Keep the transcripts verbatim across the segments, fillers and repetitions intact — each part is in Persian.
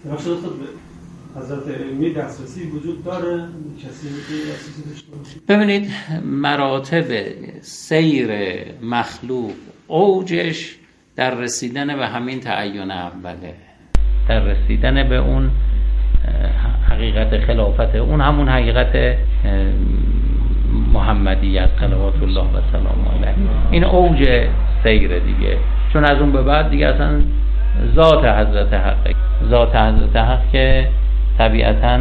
نفسه خود حضرت علمی دسترسی وجود داره کسی که دسترسی داشته باشه؟ ببینید مراتب سیر مخلوق اوجش در رسیدن به همین تعین اوله، در رسیدن به اون حقیقت خلافته، اون همون حقیقت محمدیت صلوات الله و سلام علیه. این اوج سیر دیگه، چون از اون به بعد دیگه اصلا ذات حضرت حق، ذات حضرت حق که طبیعتاً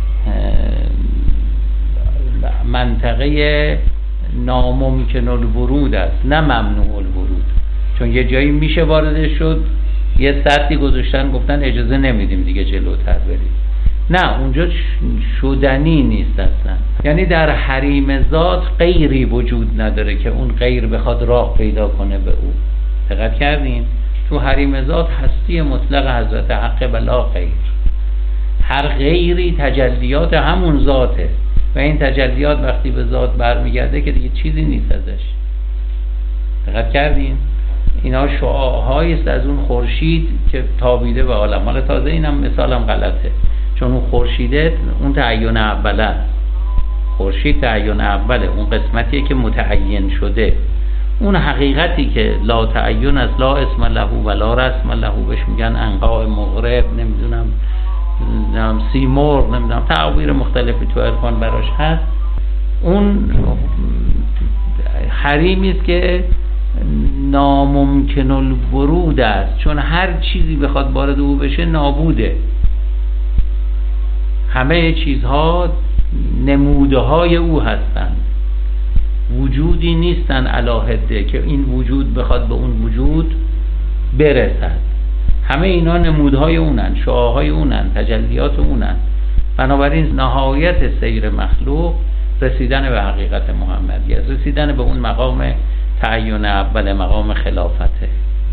منطقه ناممکن الورود است نه ممنوع الورود، چون یه جایی میشه وارد شد، یه سطحی گذاشتن گفتن اجازه نمیدیم دیگه جلوتر برید. نه، اونجا شدنی نیست اصلا. یعنی در حریم ذات غیری وجود نداره که اون غیر بخواد راه پیدا کنه به او. دقت کردین؟ تو حریم ذات هستی مطلق حضرت حق بلا غیر. هر غیری تجلیات همون ذاته و این تجلیات وقتی به ذات برمیگرده که دیگه چیزی نیست ازش. دقت کردین؟ اینا شعاع‌هایی است از اون خورشید که تابیده به عالم. حالا تازه اینم مثالم غلطه، چون اون خورشیده اون تعین اوله است. خورشید تعین اوله، اون قسمتیه که متعین شده. اون حقیقتی که لا تعین است، لا اسم له و لا رسم له، بهش میگن انقاء مغرب، نمیدونم نمیدونم سیمرغ، نمیدونم تعبیر مختلفی تو عرفان براش هست. اون حریمی است که ناممکن الورود است، چون هر چیزی بخواد وارد او بشه نابوده. همه چیزها نموده های او هستند، وجودی نیستن علاهده که این وجود بخواد به اون وجود برسد. همه اینا نمودهای اونن، شعاعهای اونن، تجلیات اونن. بنابراین نهایت سیر مخلوق رسیدن به حقیقت محمدیه، رسیدن به اون مقام تعین اول، مقام خلافته.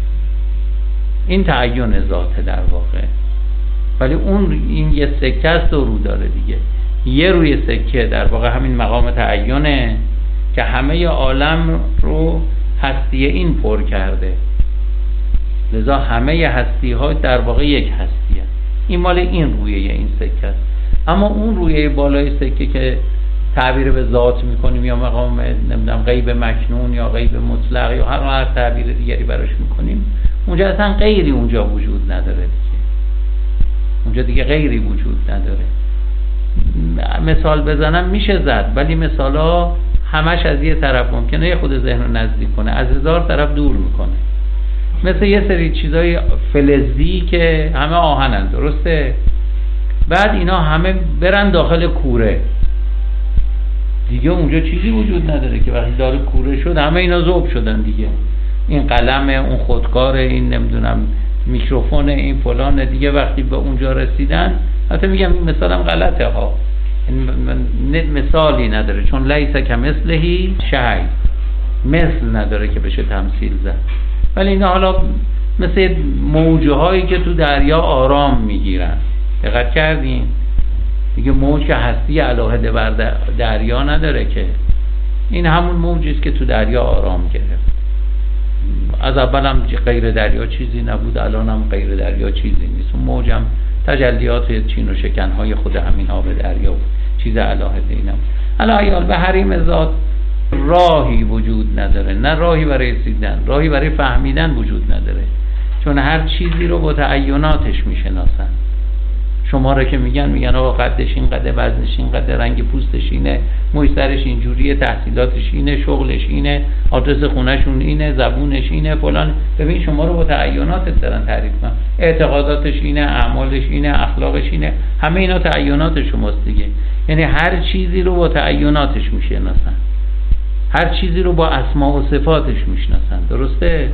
این تعین ذاته در واقع، ولی اون این یه سکه است دو رو داره دیگه. یه روی سکه در واقع همین مقام تعینه که همه عالم رو هستی این پر کرده، لذا همه هستی ها در واقع یک هستی هست. این مال این رویه این سکه است. اما اون رویه بالای سکه که تعبیر به ذات میکنیم یا مقام نمیدونم غیب مکنون یا غیب مطلق یا هر هر تعبیر دیگری براش میکنیم، اونجا اصلا غیری اونجا وجود نداره دیگه. اونجا دیگه غیری وجود نداره. مثال بزنم میشه زد، ولی مثالا همش از یه طرف ممکنه یه خود ذهن رو نزدیک کنه، از هزار طرف دور میکنه. مثل یه سری چیزای فلزی که همه آهنن، درسته؟ بعد اینا همه برن داخل کوره، دیگه اونجا چیزی وجود نداره که وقتی داره کوره شد همه اینا ذوب شدن دیگه. این قلمه، اون خودکاره، این نمیدونم میکروفون، این فلان، دیگه وقتی به اونجا رسیدن، حتی میگم این مثالم غلطه ها، این مثالی نداره، چون لیس کمثلهی شیء، مثل نداره که بشه تمثیل زد. ولی اینا حالا مثل موجه هایی که تو دریا آرام میگیرن. دقت کردین؟ دیگه موج که هستی علاهده بر دریا نداره که، این همون موجی است که تو دریا آرام گرفت. از اول هم غیر دریا چیزی نبود، الان هم غیر دریا چیزی نیست. اون موج هم تجلیات چین و شکنهای خود همین آب دریا بود، چیز علاهده ای نبود. الان به حریم ذات راهی وجود نداره، نه راهی برای رسیدن، راهی برای فهمیدن وجود نداره، چون هر چیزی رو با تعیناتش میشناسن. شما را که میگن میگن آقا قدش این قده، وزنش این قده، رنگ پوستش اینه، موی سرش اینجوریه، تحصیلاتش اینه، شغلش اینه، آدرس خونهشون اینه، زبونش اینه، فلان. ببین شما رو با تعیناتت دارن تعریف کنن، اعتقاداتش اینه، اعمالش اینه، اخلاقش اینه، همه اینا تعینات شماست دیگه. یعنی هر چیزی رو با تعیناتش میشناسن، هر چیزی رو با اسماء و صفاتش میشناسن، درسته؟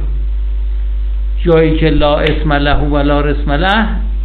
جایی که لا اسم له و لا رسم له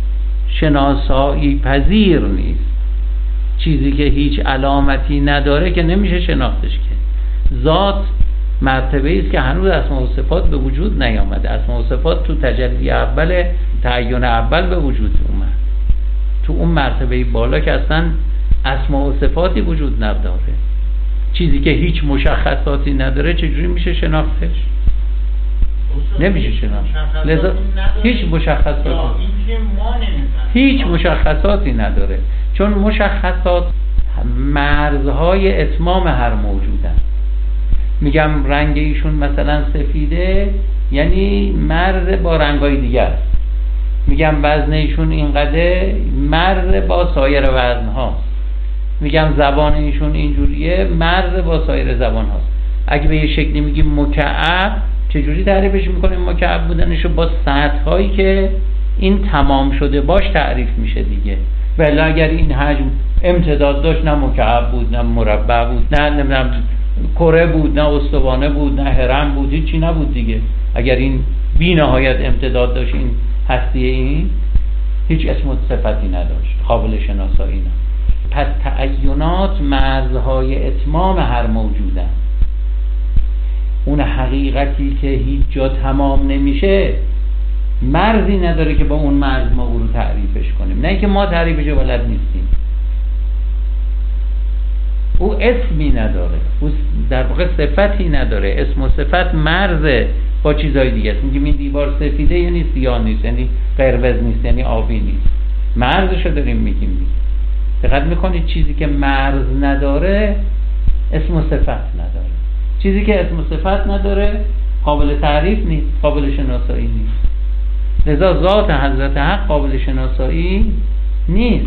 شناسایی پذیر نیست. چیزی که هیچ علامتی نداره که نمیشه شناختش که. ذات مرتبه است که هنوز اسماء و صفات به وجود نیامده. اسماء و صفات تو تجلی اول، تعین اول به وجود اومد. تو اون مرتبه بالا که اصلا اسماء و صفاتی وجود نداره، چیزی که هیچ مشخصاتی نداره چجوری میشه شناختش؟ نمیشه شناخت. لذا هیچ مشخصاتی این که ما نمیفهمیم هیچ مشخصاتی نداره، چون مشخصات مرزهای اتمام هر موجودن. میگم رنگ ایشون مثلا سفیده، یعنی مرز با رنگای دیگه است. میگم وزن ایشون اینقدر، مرز با سایر وزن هاست. میگم زبان ایشون اینجوریه، مرز با سایر زبان هاست. اگه به یه شکلی میگیم مکعب، چجوری تعریفش میکنیم مکعب بودنشو؟ با سطح هایی که این تمام شده باش تعریف میشه دیگه. ولی اگر این حجم امتداد داشت، نه مکعب بود، نه مربع بود، نه نمیدونم کره بود، نه استوانه بود، نه هرم بود، هیچی نبود دیگه. اگر این بی نهایت امتداد داشت، این هستی این هیچ اسم و صفتی نداشت، قابل شناسایی نه. پس تعینات مرزهای اتمام هر موجودن. اون حقیقتی که هیچ جا تمام نمیشه مرزی نداره که با اون مرز ما او رو تعریفش کنیم، نه اینکه ما تعریفش بلد نیستیم. او اسمی نداره، او در واقع صفتی نداره. اسم و صفت مرزه با چیزهای دیگه است. میگیم این دیوار سفیده یعنی سیاه نیست، یعنی قرمز نیست، یعنی آبی نیست. مرزشو داریم میگیم دیگه. دقت میکنید چیزی که مرز نداره اسم و صفت نداره. چیزی که اسم و صفت نداره قابل تعریف نیست، قابل شناسایی نیست. لذا ذات حضرت حق قابل شناسایی نیست.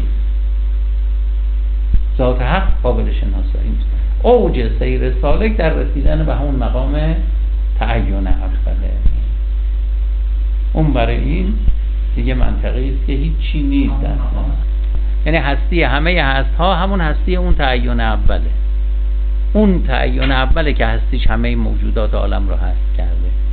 ذات حق قابل شناسایی نیست. اوج سیر سالک در رسیدن به همون مقام تعین اوله. اون برای این دیگه منطقی است که هیچی نیست اصلا. یعنی هستی همه هستها همون هستی اون تعین اوله. اون تعین اوله که هستیش همه موجودات عالم رو هست کرده.